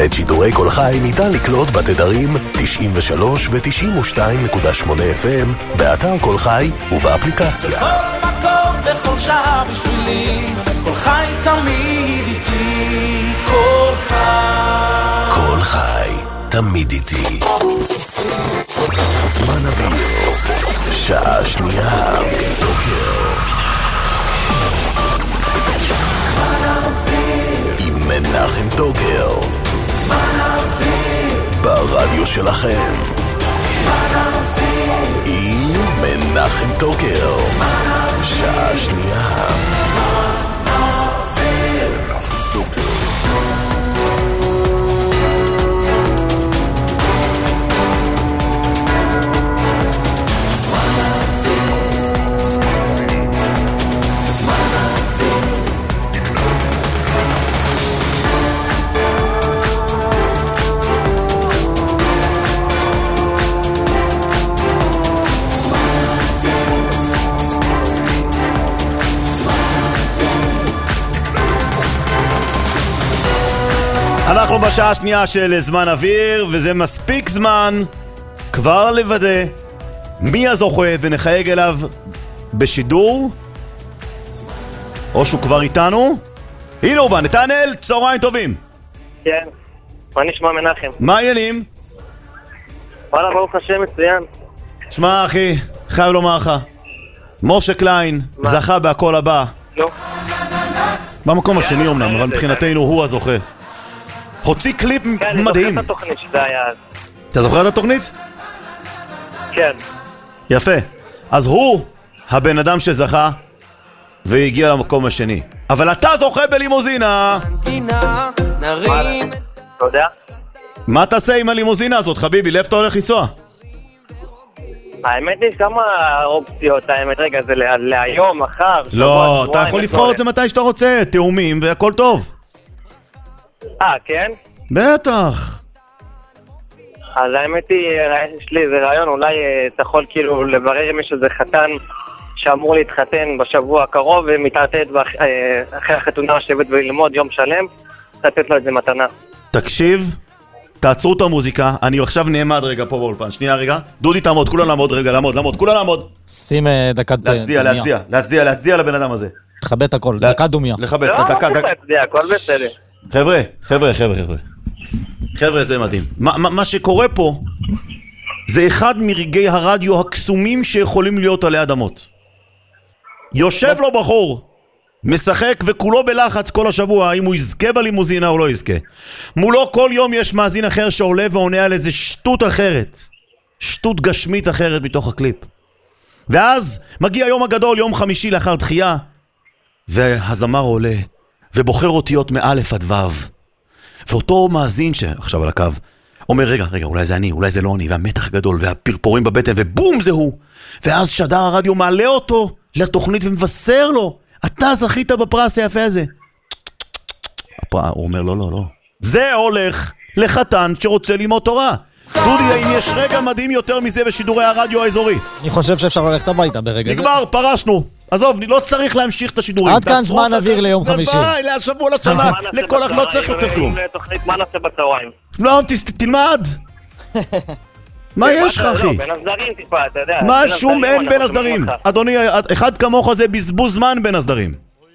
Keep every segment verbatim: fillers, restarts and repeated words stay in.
את שידורי כל חי ניתן לקלוט בתדרים תשעים ושלוש ו-תשעים ושתיים נקודה שמונה אף אם, באתר כל חי ובאפליקציה. בכל מקום, בכל שעה בשבילי, כל חי תמיד איתי, כל חי. כל חי, תמיד איתי. זמן אוויר, שעה שנייה, בוקר. עם מנחם טוקר. ברדיו שלכם. עם מנחם טוקר. שעה שנייה. אנחנו בשעה השנייה של זמן אוויר, וזה מספיק זמן כבר לוודא מי הזוכה ונחייג אליו בשידור, או שהוא כבר איתנו. הנה הוא בא, נתנאל, צהריים טובים. כן, מה נשמע מנחם? מה העניינים? וואלה, ברוך השם, מצוין. שמע אחי, חייב לומר לך, משה קליין מה? זכה בהכל הבא. נו. במקום השני אומנם, אבל מבחינתנו הוא הזוכה. הוציא קליפ כן, מדהים. אני זוכר את התוכנית שזה היה. אתה זוכר את התוכנית? כן. יפה. אז הוא הבן אדם שזכה והגיע למקום השני. אבל אתה זוכה בלימוזינה. אתה יודע? מה תעשה עם הלימוזינה הזאת, חביבי? לאיפה אתה הולך לנסוע? האמת יש כמה אופציות, האמת, רגע, זה להיום, מחר. לא, אתה יכול לבחור את זה מתי שאתה רוצה, תאומים והכל טוב. אה, כן? בטח. אז האמת היא, יש לי איזה רעיון, אולי אתה יכול כאילו לברר אם יש איזה חתן שאמור להתחתן בשבוע הקרוב ומתעתד אחרי החתונה לשבת וללמוד יום שלם, לתת לו את זה מתנה. תקשיב, תעצרו את המוזיקה, אני עכשיו נעמד רגע פה באולפן, שנייה רגע, דודי תעמוד, כולם לעמוד רגע, לעמוד, לעמוד, כולם לעמוד. שים דקת דומיה. להצדיע, להצדיע, להצדיע, להצדיע לבן אדם הזה. תכבד את הכל, דקת דומיה. לכבד, לא, דקה, לא צריך להצדיע, הכל בסדר. חבר'ה, חבר'ה, חבר'ה, חבר'ה. חבר'ה, זה מדהים. מה, מה, מה שקורה פה זה אחד מרגעי הרדיו הקסומים שיכולים להיות עלי אדמות. יושב לו בחור, משחק וכולו בלחץ כל השבוע, האם הוא יזכה בלימוזינה או לא יזכה. מולו כל יום יש מאזין אחר שעולה ועונה על איזה שטות אחרת. שטות גשמית אחרת מתוך הקליפ. ואז מגיע יום הגדול, יום חמישי לאחר דחייה, והזמר עולה ובוחר אותיות מאלף עד וו. ואותו מאזין שעכשיו על הקו אומר, רגע, רגע, אולי זה אני, אולי זה לא אני, והמתח גדול, והפרפורים בבטן, ובום זה הוא. ואז שדר הרדיו מעלה אותו לתוכנית ומבשר לו, אתה זכית בפרס היפה הזה. הוא אומר, לא, לא, לא. זה הולך לחתן שרוצה ללמוד תורה. דודי, האם יש רגע מדהים יותר מזה בשידורי הרדיו האזורי? אני חושב שאפשר ללכת הביתה ברגע זה. נגמר, פרשנו. עזוב, לא צריך להמשיך את השידורים. עד כאן זמן אוויר ליום חמישי. זה ביי, להשבוע לשנה, לכל אך לא צריך יותר כלום. לתוכנית מה נעשה בצהריים? לא, תלמד. מה יש לך, אחי? בין הסדרים טיפה, אתה יודע. מה שום אין בין הסדרים? אדוני, אחד כמוך זה בזבוז זמן בין הסדרים.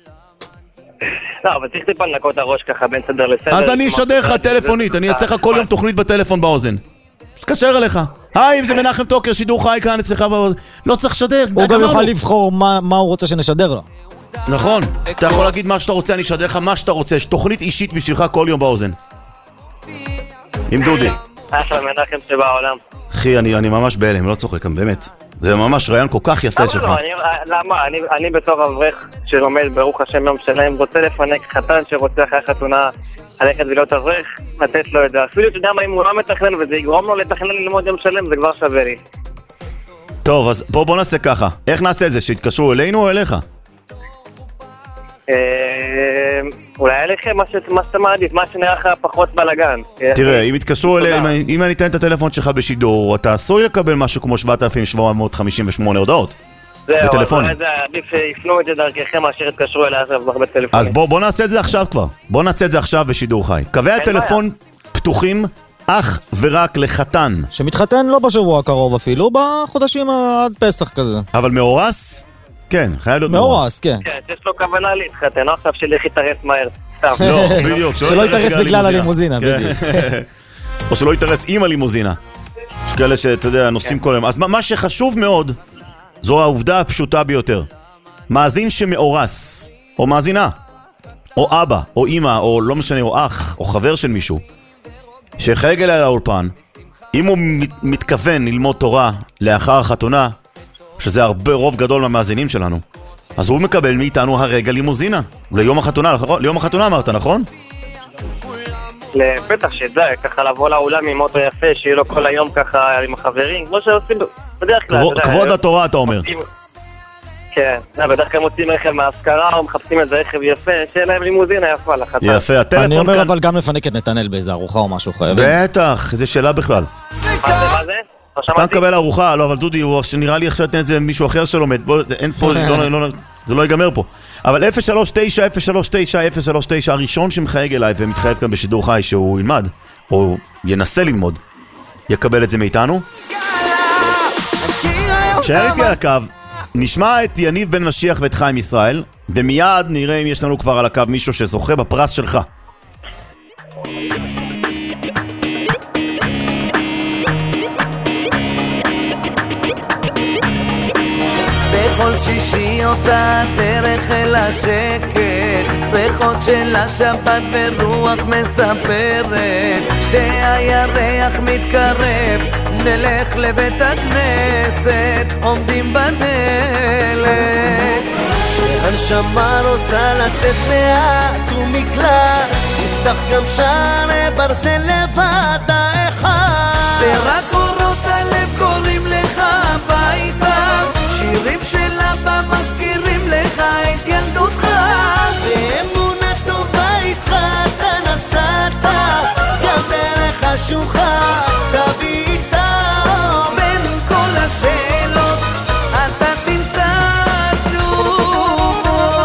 לא, אבל צריך טיפה לנקות הראש ככה בין סדר לסדר. אז אני אשדר לך טלפונית, אני אעשה לך כל יום תוכנית בטלפון באוזן. תתקשר אליך. היי, אם זה מנחם טוקר, שידור חי כאן אצלך באוזן. לא צריך לשדר. הוא גם יוכל לבחור מה הוא רוצה שנשדר לו. נכון. אתה יכול להגיד מה שאתה רוצה, אני אשדר לך מה שאתה רוצה. יש תוכנית אישית בשבילך כל יום באוזן. עם דודי. אחלה מנחם שבעולם. אחי, אני ממש בהלם, לא צוחק, באמת. זה ממש רעיון כל כך יפה שלך. למה? אני בתור אברך שלומד ברוך השם יום שלהם רוצה לפנק חתן שרוצה אחרי חתונה ללכת ולהיות אברך, לתת לו את זה. אפילו אתה יודע מה, אם הוא לא מתכנן וזה יגרום לו לתכנן ללמוד יום שלם, זה כבר שווה לי. טוב, אז בוא נעשה ככה. איך נעשה את זה? שיתקשרו אלינו או אליך? אולי אליכם, מה שאתה מעדיף, מה שנראה לך פחות בלגן. תראה, אם יתקשרו אליהם, אם אני אתן את הטלפון שלך בשידור, אתה עשוי לקבל משהו כמו שבעת אלפים שבע מאות חמישים ושמונה הודעות. זהו, אז אולי זה עדיף שיפנו את זה דרככם מאשר יתקשרו אליי עכשיו בהרבה טלפונים. אז בוא נעשה את זה עכשיו כבר. בוא נעשה את זה עכשיו בשידור חי. קווי הטלפון פתוחים אך ורק לחתן. שמתחתן לא בשבוע הקרוב אפילו, בחודשים עד פסח כזה. אבל מאורס? כן, חייב להיות מאורס. מאורס, כן. כן, יש לו כוונה להתחתן, לא עכשיו שלך יתארס מהר. סתם. לא, בדיוק. שלא יתארס בגלל הלימוזינה, בדיוק. או שלא יתארס עם הלימוזינה. יש כאלה שאתה יודע, נוסעים כל היום. אז מה שחשוב מאוד, זו העובדה הפשוטה ביותר. מאזין שמאורס, או מאזינה, או אבא, או אמא, או לא משנה, או אח, או חבר של מישהו, שחייג אליה לאולפן, אם הוא מתכוון ללמוד תורה לאחר החתונה, שזה הרבה רוב גדול מהמאזינים שלנו, אז הוא מקבל מאיתנו הרגע לימוזינה. ליום החתונה, ליום החתונה אמרת, נכון? לפתח שדע, ככה לבוא לאולם עם אוטו יפה, שיהיה לו כל היום ככה עם החברים, כמו שעושים בדרך כלל. כבוד התורה, אתה אומר. כן, בדרך כלל מוצאים רכב מהשכרה או מחפשים איזה רכב יפה, שיהיה להם לימוזינה יפה לחתן. יפה, הטלפון כאן. אני אומר אבל גם לפנק את נתנאל באיזה ארוחה או משהו חייבים. בטח, איזה שאלה בכלל. מה זה, מה זה? אתה מקבל ארוחה, לא, אבל דודי, נראה לי עכשיו תן את זה מישהו אחר שלומד, בוא, אין פה, זה לא ייגמר פה. אבל אפס שלוש תשע אפס שלוש תשע אפס שלוש תשע הראשון שמחייג אליי ומתחייב כאן בשידור חי שהוא ילמד, או ינסה ללמוד, יקבל את זה מאיתנו. כשהיה איתי על הקו, נשמע את יניב בן משיח ואת חיים ישראל, ומיד נראה אם יש לנו כבר על הקו מישהו שזוכה בפרס שלך. בכל שישי אותה דרך אל השקט, בחוד של השבת ורוח מספרת שהירח מתקרב, נלך לבית הכנסת, עומדים בדלת. שהנשמה רוצה לצאת לאט ומקלט, נפתח גם שערי ברזל לבד האחד, ורק אורות הלב קוראים לך הביתה, שירים של אבא מזכירים לך את ילדותך, ואמונה טובה איתך אתה נסעת, גם דרך השוחה תביא איתה אור, בין כל השאלות אתה תמצא תשובות.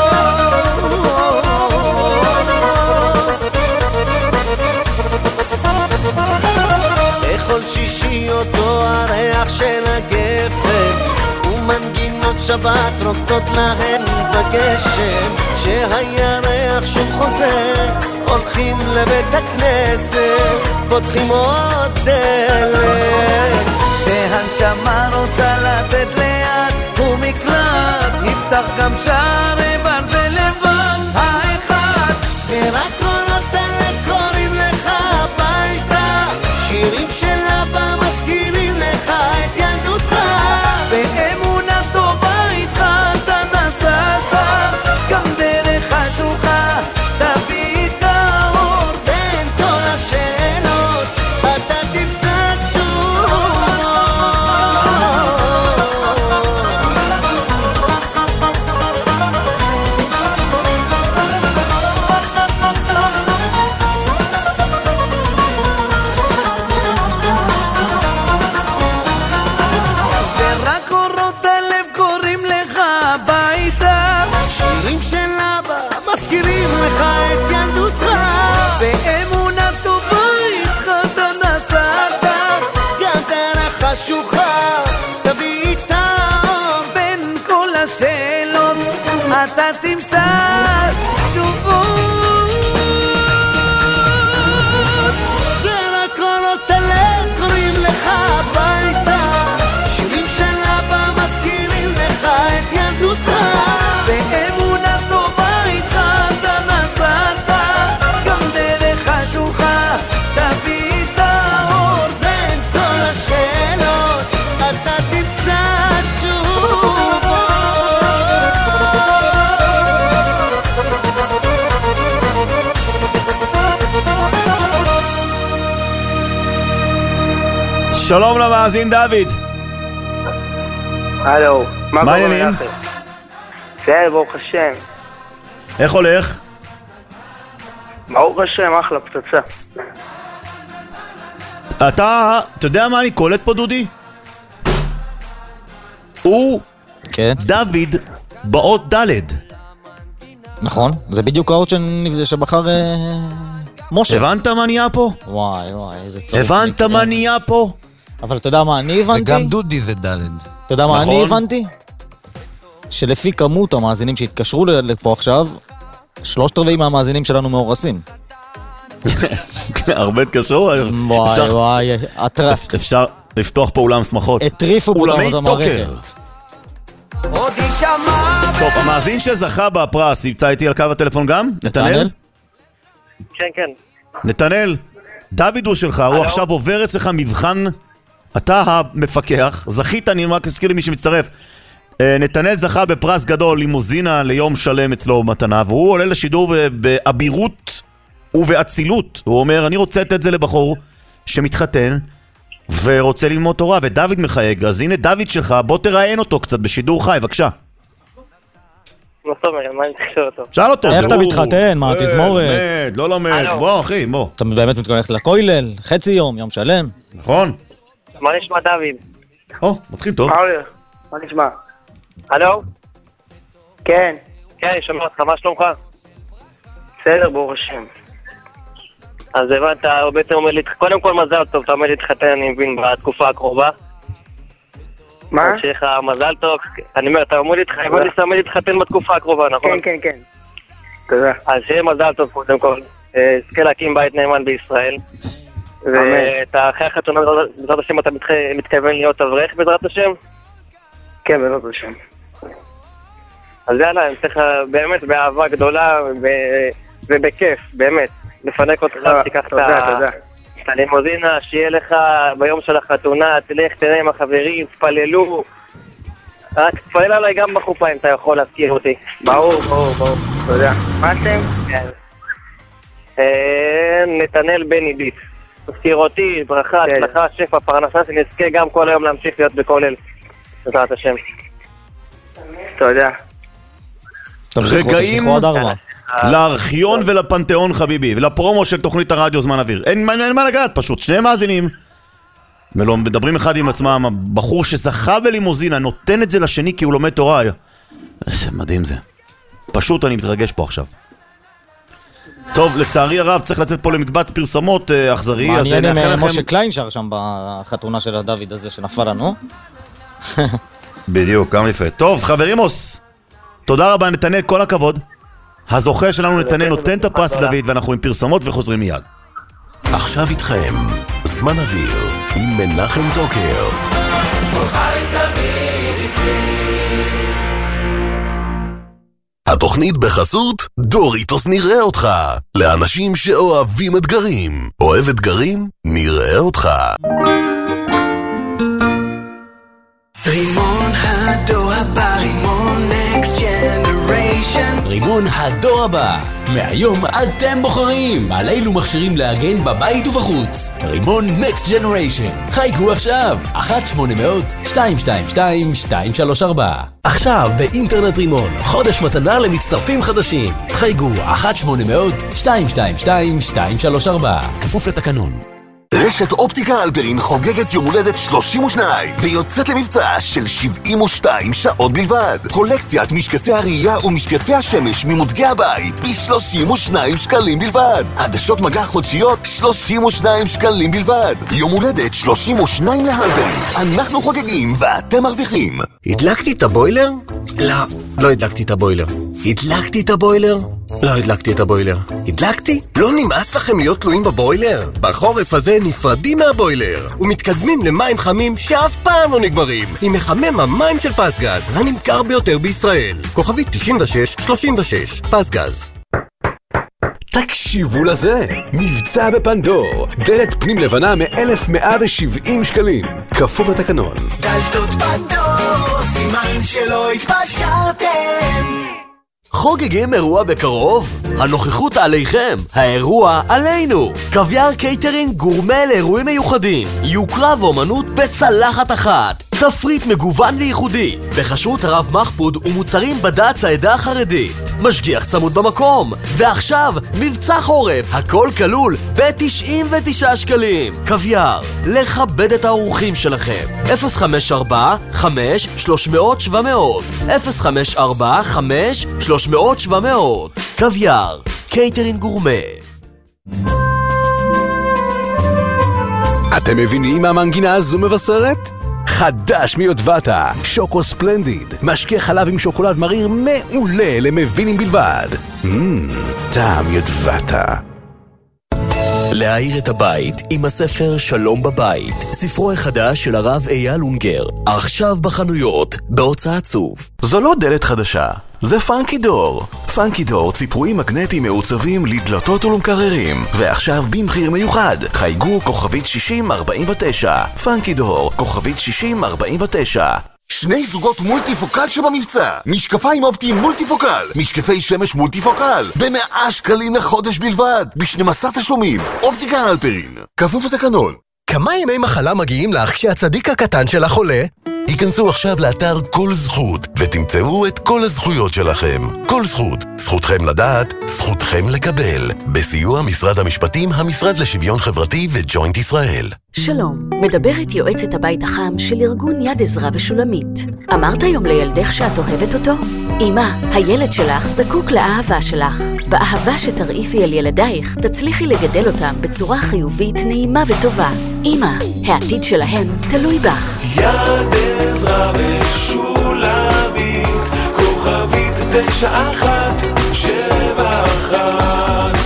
בכל שישי אותו הריח של הגפן ומנגינות שבת רוקדות להן בגשם, שהירח שוב חוזר, הולכים לבית הכנסת, פותחים עוד דלת. שהנשמה רוצה לצאת לאט ומקלט, יפתח גם שערי ברזל לבן האחד, ורק קולות הלב קוראים לך הביתה, שירים של אבא מזכירים לך את ילדותך, באמונה טובה איתך אתה נסעת, גם דרך השוחה תביא את האור, בין כל השאלות אתה תמצא תשובות. ורק אורות הלב קוראים לך הביתה, שירים של אבא מזכירים לך את ילדותך, באמונה טובה איתך אתה נסעת, גם דרך השוחה תביא איתה אור, בין כל השאלות אתה תמצא תשובות. דרך קולות הלב קוראים לך הביתה, שירים של אבא מזכירים לך את ילדותך, באמונה טובה איתך אתה נסעת, גם דרך השוחה תביא את האור, בין כל השאלות אתה תמצא תשובות. שלום למאזין דוד. הלו, מה קורה, העניינים? אחי? בסדר, ברוך השם. איך הולך? ברוך השם, אחלה פצצה. אתה, אתה יודע מה אני קולט פה דודי? הוא כן, דוד באות ד'. נכון. זה בדיוק האות שנ- שבחר אה, משה. הבנת מה נהיה פה? וואי וואי, איזה צורך. הבנת מה נהיה פה? אבל אתה יודע מה אני הבנתי? וגם דודי זה דלת. אתה יודע מה נכון. אני הבנתי? שלפי כמות המאזינים שהתקשרו לפה עכשיו, שלושת רבעים מהמאזינים שלנו מאורסים. הרבה התקשרו. וואי אפשר- וואי, הטרף. אפשר לפתוח פה אולם שמחות. הטריפו פה אולמי את המערכת. טוקר. עוד יישמע טוב, המאזין שזכה בפרס נמצא איתי על קו הטלפון גם? נתנאל? כן, כן. נתנאל, דוד הוא שלך, הוא עכשיו עובר אצלך מבחן, אתה המפקח, זכית, אני רק אזכיר למי שמצטרף. אה, נתנאל זכה בפרס גדול, לימוזינה ליום שלם אצלו מתנה, והוא עולה לשידור באבירות ובאצילות. הוא אומר, אני רוצה לתת את זה לבחור שמתחתן ורוצה ללמוד תורה, ודוד מחייג, אז הנה דוד שלך, בוא תראיין אותו קצת בשידור חי, בבקשה. מה זאת אומרת? מה אני צריך לשאול אותו? שאל אותו. איך זה אתה הוא. מתחתן? מה, אה, תזמורת? לומד, לא לומד, הלו. בוא אחי, בוא. אתה באמת מתכוון ללכת לכולל? חצי יום, יום שלם? נכון? מה נשמע דוד? או, מתחיל טוב. מה נשמע? הלו? כן. כן, אני שומע אותך, מה שלומך? בסדר, ברוך השם. אז הבנת, אתה בעצם עומד להתחתן, קודם כל מזל טוב, אתה עומד להתחתן, אני מבין, בתקופה הקרובה. מה? שיהיה לך מזל טוב, אני אומר, אתה עומד להתחתן, הבנתי שאתה עומד להתחתן בתקופה הקרובה, נכון? כן, כן, כן. תודה. אז שיהיה מזל טוב קודם כל, זכה להקים בית נאמן בישראל. ואתה אחרי החתונה, בעזרת השם, אתה מתכוון להיות אברך בעזרת השם? כן, בעזרת השם. אז יאללה, אני צריך באמת באהבה גדולה ובכיף, באמת, לפנק אותך, תיקח את הלימוזינה, שיהיה לך ביום של החתונה, תלך, תראה עם החברים, תפללו, רק תפלל עליי גם בחופה אם אתה יכול להזכיר אותי. ברור, ברור, ברור, תודה. מה אתם? נתנאל בני ביט. תזכיר אותי, ברכה, הצלחה, שפע, פרנסה, שנזכה גם כל היום להמשיך להיות בכולל. בעזרת השם. תודה. רגעים לארכיון ולפנתיאון חביבי, ולפרומו של תוכנית הרדיו זמן אוויר. אין מה לגעת פשוט, שני מאזינים מדברים אחד עם עצמם, הבחור שזכה בלימוזינה נותן את זה לשני כי הוא לומד תורה. איזה מדהים זה. פשוט אני מתרגש פה עכשיו. טוב, לצערי הרב צריך לצאת פה למקבץ פרסמות אכזרי. מעניין אם משה קליין שר שם בחתונה של הדוד הזה שנפל לנו. בדיוק, גם יפה. טוב, חברימוס, תודה רבה נתנאל, כל הכבוד. הזוכה שלנו נתנאל נותן את הפרס דוד, ואנחנו עם פרסמות וחוזרים מיד. עכשיו איתכם, זמן אוויר, עם מנחם טוקר. התוכנית בחסות דוריטוס נראה אותך, לאנשים שאוהבים אתגרים. אוהב אתגרים? נראה אותך. רימון הדור הבא, רימון נקסט ג'נריישן. רימון הדור הבא, מהיום אתם בוחרים על אילו מכשירים להגן בבית ובחוץ. רימון נקסט ג'נריישן, חייגו עכשיו אחת שמונה מאות שתיים שתיים שתיים שתיים שלוש ארבע. עכשיו באינטרנט רימון, חודש מתנה למצטרפים חדשים. חייגו אחת שמונה מאות שתיים שתיים שתיים שתיים שלוש ארבע, כפוף לתקנון. רשת אופטיקה אלברין חוגגת יום הולדת שלושים ושתיים ויוצאת למבצע של שבעים ושתיים שעות בלבד. קולקציית משקפי הראייה ומשקפי השמש ממותגי הבית ב-שלושים ושניים שקלים בלבד. עדשות מגע חודשיות שלושים ושניים שקלים בלבד. יום הולדת שלושים ושתיים להלברין. אנחנו חוגגים ואתם מרוויחים. הדלקתי את הבוילר? לא, לא הדלקתי את הבוילר. הדלקתי את הבוילר? לא הדלקתי את הבוילר. הדלקתי? לא נמאס לכם להיות תלויים בבוילר? בחורף הזה נפרדים מהבוילר ומתקדמים למים חמים שאף פעם לא נגמרים עם מחמם המים של פסגז, הנמכר ביותר בישראל. כוכבית תשעים ושש שלושים ושש, פסגז. תקשיבו לזה, מבצע בפנדור, דלת פנים לבנה מ-אלף מאה ושבעים שקלים, כפוף לתקנון. דלתות פנדור, סימן שלא התפשרתם. חוגגים אירוע בקרוב? הנוכחות עליכם, האירוע עלינו. קוויאר קייטרינג גורמה לאירועים מיוחדים, יוקרב אומנות בצלחת אחת, תפריט מגוון וייחודי, בחשרות הרב מחפוד ומוצרים בד"ץ העדה החרדית, משגיח צמוד במקום, ועכשיו מבצע חורף, הכל כלול ב-תשעים ותשעה שקלים. קוויאר, לכבד את האורחים שלכם. אפס חמש ארבע חמש שלוש מאות שבע מאות אפס חמש ארבע חמש שלוש מאות שבע מאות. קוויאר, קייטרינג גורמה. אתם מבינים מה המנגינה הזו מבשרת? חדש מיוטבתה, שוקו ספלנדיד, משקה חלב עם שוקולד מריר מעולה למבינים בלבד. מmm, טעם יוטבתה. להאיר את הבית עם הספר שלום בבית, ספרו החדש של הרב אייל אונגר, עכשיו בחנויות, בהוצאת צוף. זו לא דלת חדשה, זה פאנקי דור. פאנקי דור ציפויים מגנטיים מעוצבים לדלתות ולמקררים, ועכשיו במחיר מיוחד. חייגו כוכבית שישים ארבעים ותשע. פאנקי דור, כוכבית שישים ארבעים ותשע. שני זוגות מולטיפוקל שבמבצע. משקפיים אופטיים מולטיפוקל, משקפי שמש מולטיפוקל, במאה שקלים לחודש בלבד, ב-שנים עשר תשלומים. אופטיקה הלפרין, כפוף לתקנון. כמה ימי מחלה מגיעים לך כשהצדיק הקטן שלך עולה? היכנסו עכשיו לאתר כל זכות ותמצאו את כל הזכויות שלכם. כל זכות, זכותכם לדעת, זכותכם לקבל. בסיוע משרד המשפטים, המשרד לשוויון חברתי וג'וינט ישראל. שלום, מדברת יועצת הבית החם של ארגון יד עזרא ושולמית. אמרת היום לילדך שאת אוהבת אותו? אמא, הילד שלך זקוק לאהבה שלך. באהבה שתרעיפי על ילדייך, תצליחי לגדל אותם בצורה חיובית, נעימה וטובה. אמא, העתיד שלהם תלוי בך. יד עזרא ושולמית, כוכבית תשע אחת שבע אחת.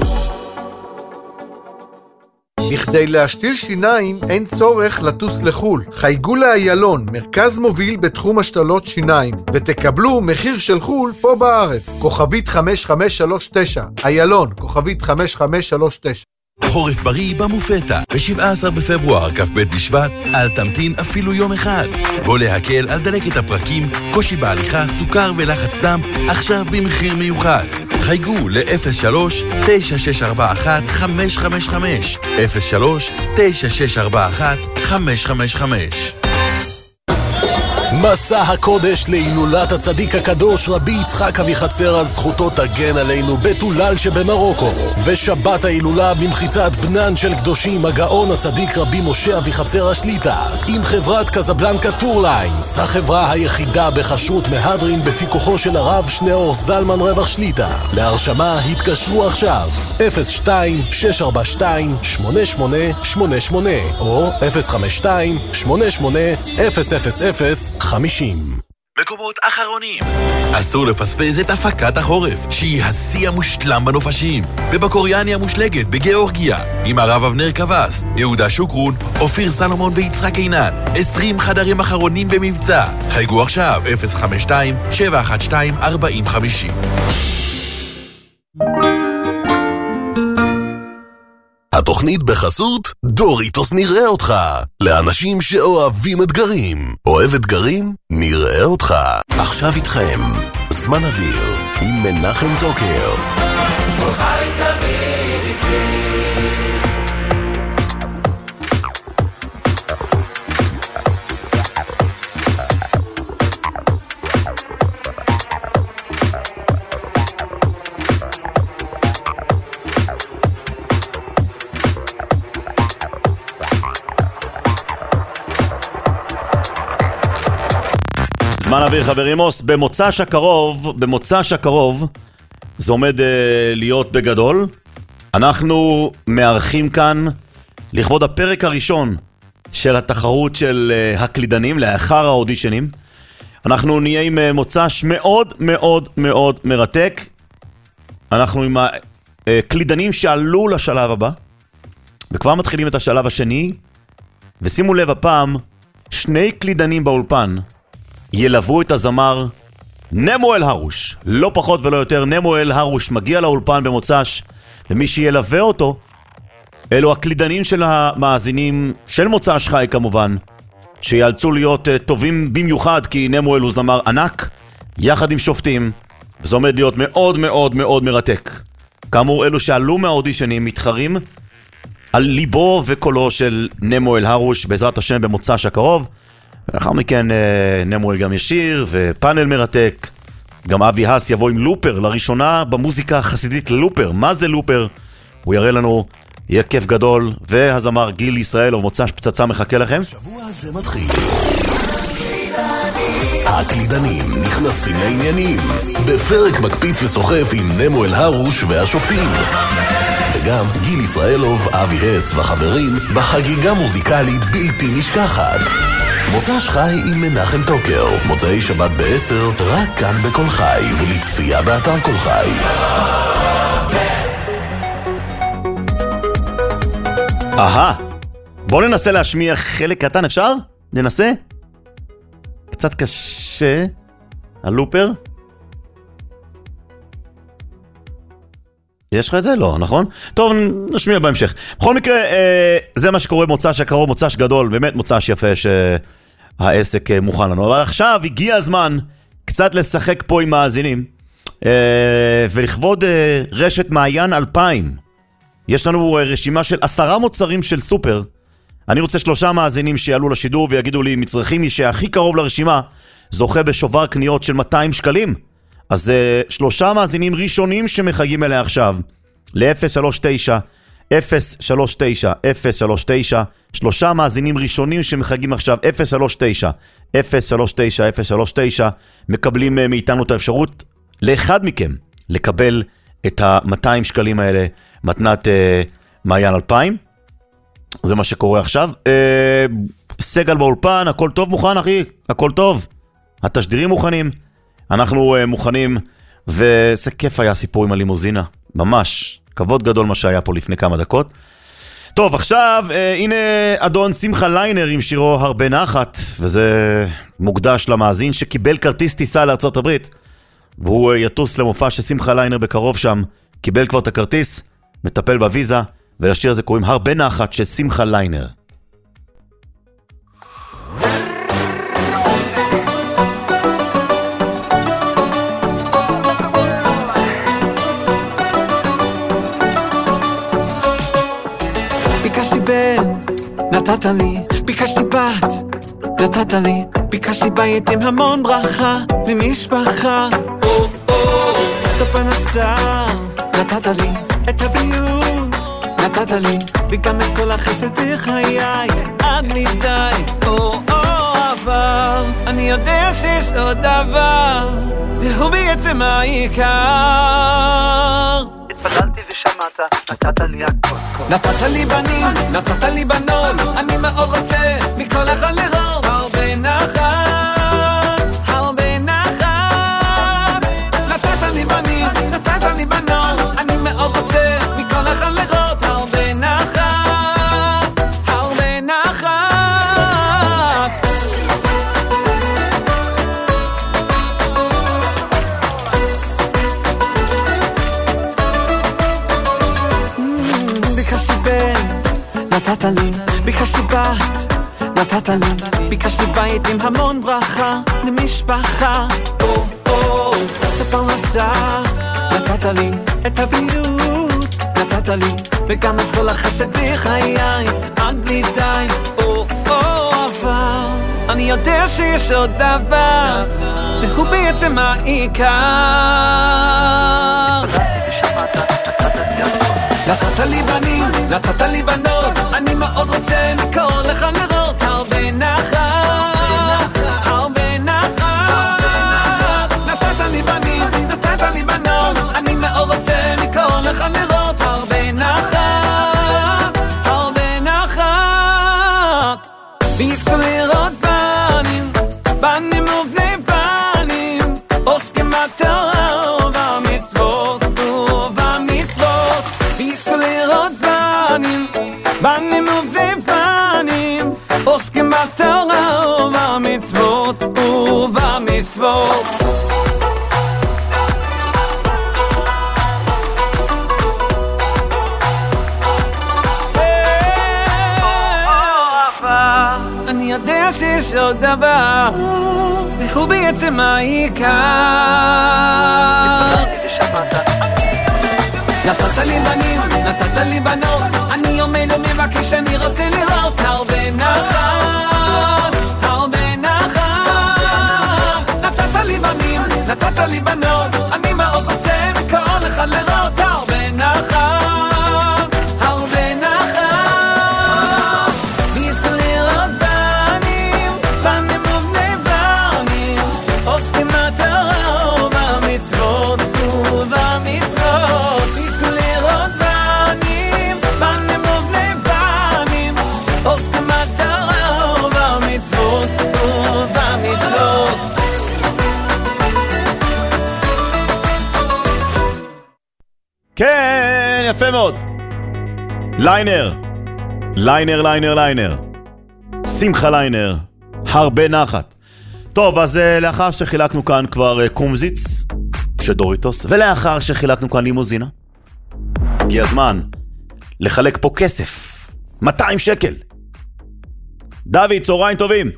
בכדי להשתיל שיניים אין צורך לטוס לחול. חייגו לאיילון, מרכז מוביל בתחום השתלות שיניים, ותקבלו מחיר של חול פה בארץ. כוכבית חמש חמש שלוש תשע. איילון, כוכבית חמש חמש שלוש תשע. חורף בריא במופתה, ב-שבעה עשר בפברואר, כ"ב בשבט, אל תמתין אפילו יום אחד. בוא להקל על דלקת הפרקים, קושי בהליכה, סוכר ולחץ דם, עכשיו במחיר מיוחד. חייגו ל-אפס שלוש תשע שש ארבע אחת חמש חמש חמש, אפס שלוש תשע שש ארבע אחת חמש חמש חמש. מסע הקודש להילולת הצדיק הקדוש רבי יצחק אביחצר, זכותו תגן עלינו בתולל שבמרוקו. ושבת ההילולה במחיצת בנן של קדושים הגאון הצדיק רבי משה אביחצר השליטה, עם חברת קזבלנקה טור ליינס, החברה היחידה בכשרות מהדרין בפיקוחו של הרב שניאור זלמן רווח שליטה. להרשמה התקשרו עכשיו אפס שתיים שש ארבע שתיים שמונה שמונה שמונה שמונה או אפס חמש שתיים שמונה שמונה אפס אפס אפס חמישים. מקומות אחרונים. אסור לפספס את הפקת החורף, שהיא השיא המושלם בנופשים. בבקוריאני המושלגת בגיאורגיה, עם הרב אבנר קבס, יהודה שוקרון, אופיר סלומון ויצחק עינן. עשרים חדרים אחרונים במבצע. חייגו עכשיו אפס חמש שתיים שבע אחת שתיים ארבע אפס חמש אפס. התוכנית בחסות דוריטוס נראה אותך, לאנשים שאוהבים אתגרים. אוהב אתגרים? נראה אותך. עכשיו איתכם זמן אוויר עם מנחם טוקר. חי תמיד איתי. זמן אוויר חברים, אוס, במוצ"ש הקרוב, במוצ"ש הקרוב, זה עומד אה, להיות בגדול. אנחנו מארחים כאן לכבוד הפרק הראשון של התחרות של אה, הקלידנים, לאחר האודישנים. אנחנו נהיה עם אה, מוצ"ש מאוד מאוד מאוד מרתק. אנחנו עם הקלידנים שעלו לשלב הבא, וכבר מתחילים את השלב השני, ושימו לב הפעם, שני קלידנים באולפן, ילוו את הזמר נמואל הרוש. לא פחות ולא יותר, נמואל הרוש מגיע לאולפן במוצ"ש, ומי שילווה אותו אלו הקלידנים של המאזינים של מוצ"ש חי כמובן, שיאלצו להיות uh, טובים במיוחד, כי נמואל הוא זמר ענק יחד עם שופטים, וזה עומד להיות מאוד מאוד מאוד מרתק. כאמור, אלו שעלו מהאודישנים מתחרים על ליבו וקולו של נמואל הרוש בעזרת השם במוצ"ש הקרוב. לאחר מכן נמואל גם ישיר ופאנל מרתק. גם אבי הס יבוא עם לופר, לראשונה במוזיקה החסידית לופר. מה זה לופר? הוא יראה לנו, יהיה כיף גדול. והזמר גיל ישראל או מוצ"ש פצצה מחכה לכם. שבוע הזה מתחיל. הקלידנים נכנסים לעניינים בפרק מקפיץ וסוחף עם נמואל הרוש והשופטים. וגם גיל ישראלוב, אבי הס וחברים בחגיגה מוזיקלית בלתי נשכחת. מוצ"ש חי עם מנחם טוקר, מוצאי שבת בעשר, רק כאן בכל חי, ולצפייה באתר כל חי. אהה, בואו ננסה להשמיע חלק קטן, אפשר? ננסה? קצת קשה. הלופר? יש לך את זה? לא, נכון? טוב, נשמיע בהמשך. בכל מקרה, אה, זה מה שקורה מוצ"ש הקרוב, מוצ"ש גדול, באמת מוצ"ש יפה שהעסק אה, מוכן לנו. אבל עכשיו הגיע הזמן קצת לשחק פה עם מאזינים, אה, ולכבוד אה, רשת מעיין אלפיים. יש לנו אה, רשימה של עשרה מוצרים של סופר. אני רוצה שלושה מאזינים שיעלו לשידור ויגידו לי מצרכים מי שהכי קרוב לרשימה זוכה בשובר קניות של מאתיים שקלים. אז uh, שלושה מאזינים ראשונים שמחייגים אליה עכשיו ל-אפס שלוש תשע אפס שלוש תשע אפס שלוש תשע, שלושה מאזינים ראשונים שמחייגים עכשיו אפס שלוש תשע אפס שלוש תשע אפס שלוש תשע מקבלים uh, מאיתנו את האפשרות לאחד מכם לקבל את ה-מאתיים שקלים האלה מתנת uh, מעיין אלפיים. זה מה שקורה עכשיו. uh, סגל באולפן, הכל טוב מוכן אחי? הכל טוב? התשדירים מוכנים? אנחנו uh, מוכנים, וזה כיף היה סיפור עם הלימוזינה, ממש, כבוד גדול מה שהיה פה לפני כמה דקות. טוב, עכשיו, uh, הנה אדון שמחה ליינר עם שירו הרבה נחת, וזה מוקדש למאזין שקיבל כרטיס טיסה לארצות הברית, והוא uh, יטוס למופע ששמחה ליינר בקרוב שם, קיבל כבר את הכרטיס, מטפל בוויזה, ולשיר הזה קוראים הרבה נחת של שמחה ליינר. ביקשתי בן, נתת לי, ביקשתי בת, נתת לי, ביקשתי בית עם המון ברכה, למשפחה, או, או, את הפנסה, נתת לי, את הביוב, נתת לי, וגם את כל החסד בחיי, עד לי די, או, או, אבל, אני יודע שיש עוד דבר, והוא בעצם העיקר. התפללתי ושמעת, נתת לי הכל. נתת לי בנים, נתת לי בנות, אני מאוד רוצה מכל אחד לראות הרבה נחת, הרבה נחת. נתת לי בנים, נתת לי בנות, אני מאוד רוצה מכל אחד לראות הרבה נחת, הרבה נחת. נתת לי, ביקשתי בת, נתת לי, ביקשתי בית עם המון ברכה, למשפחה, או, או, את הפרנסה, נתת לי, את הבריאות, נתת לי, וגם את כל החסד בחיי, עד בלי די, או, או, אבל, אני יודע שיש עוד דבר, והוא בעצם העיקר. נתת לי בנים, נתת לי בנות, אני מאוד רוצה מכל אחד לראות הרבה נחת, הרבה נחת. נתת לי בנים, נתת לי בנות, אני מאוד רוצה מכל אחד לראות הרבה נחת, הרבה נחת. ויזכו לראות בנים, בנים ובני בנים, עוסקים בתורה ובמצוות ובמצוות. ויזכו לראות בנים, בנים ובני בנים, עוסקים בתורה ובמצוות ובמצוות. אני יודע שיש עוד דבר, והוא בעצם העיקר. נתת לי בנים, נתת לי בנות, אני עומד ומבקש, אני רוצה לראות הרבה נחת, הרבה נחת. נתת לי בנים, נתת לי בנות, אני מאוד רוצה מכל אחד לראות הרבה נחת, הרבה נחת. ויזכו לראות בנים, בנים ובני בנים, עוסקים בתורה ובמצוות ובמצוות. ויזכו לראות בנים, יפה מאוד. ליינר. ליינר, ליינר, ליינר. שמחה ליינר. הרבה נחת. טוב, אז uh, לאחר שחילקנו כאן כבר uh, קומזיץ שדוריטוס, ולאחר שחילקנו כאן לימוזינה, הגיע הזמן לחלק פה כסף. מאתיים שקל. דוד, צהריים טובים.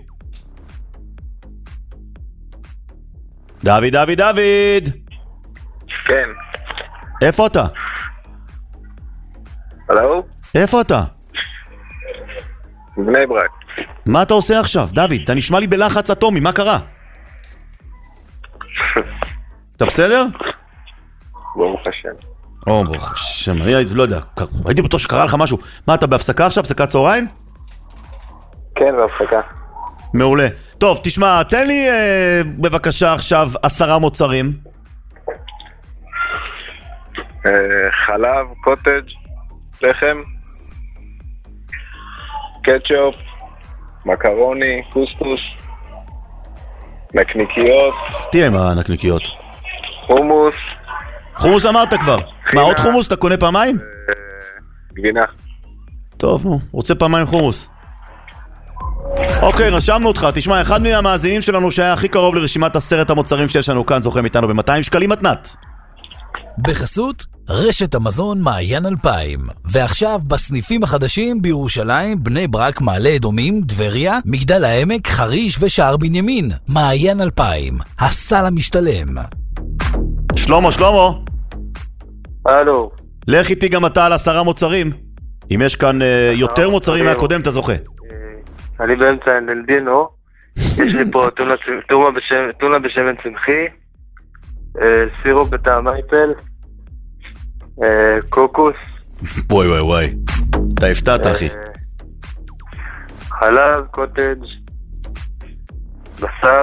דוד, דוד, דוד. כן. איפה אתה? הלו? איפה אתה? בני ברק. מה אתה עושה עכשיו, דוד? אתה נשמע לי בלחץ אטומי, מה קרה? אתה בסדר? ברוך השם. או, ברוך השם, אני לא יודע, הייתי בטוח שקרה לך משהו. מה, אתה בהפסקה עכשיו? הפסקת צהריים? כן, בהפסקה. מעולה. טוב, תשמע, תן לי אה, בבקשה עכשיו עשרה מוצרים. אה, חלב, קוטג', לחם, קטשופ, מקרוני, קוסקוס, נקניקיות. תהיה עם הנקניקיות. חומוס. חומוס אמרת כבר. מה, עוד חומוס? אתה קונה פעמיים? גבינה. טוב, נו, רוצה פעמיים חומוס. אוקיי, רשמנו אותך. תשמע, אחד מהמאזינים שלנו שהיה הכי קרוב לרשימת עשרת המוצרים שיש לנו כאן זוכה איתנו ב-מאתיים שקלים מתנת. בחסות רשת המזון מעיין אלפיים, ועכשיו בסניפים החדשים בירושלים, בני ברק, מעלה אדומים, דבריה, מגדל העמק, חריש ושער בנימין. מעיין אלפיים, הסל המשתלם. שלמה, שלמה. הלו. לך איתי גם אתה על עשרה מוצרים. אם יש כאן אה, יותר מוצרים מהקודם, אתה זוכה. אני באמצע הנלדינו. יש לי פה טונה בשמן צמחי, סירופ בטעם מייפל, קוקוס. וואי וואי וואי, אתה הפתעת אחי. חלב, קוטג', בשר.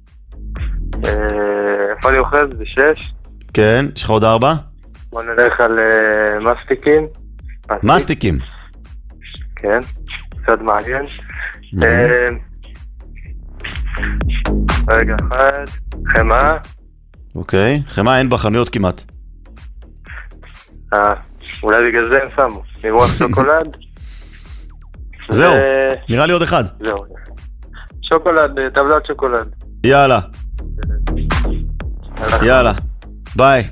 איפה אני אוכל? זה שש. כן, יש לך עוד ארבע? בוא נלך על מסטיקים. מסטיקים? כן, קצת מעניין. רגע אחד, חמה. אוקיי, חמה אין בחנויות כמעט. אה, אולי בגלל זה הם שמו. ממרוח שוקולד. זהו, נראה לי עוד אחד. זהו. שוקולד, טבלת שוקולד. יאללה. יאללה, ביי.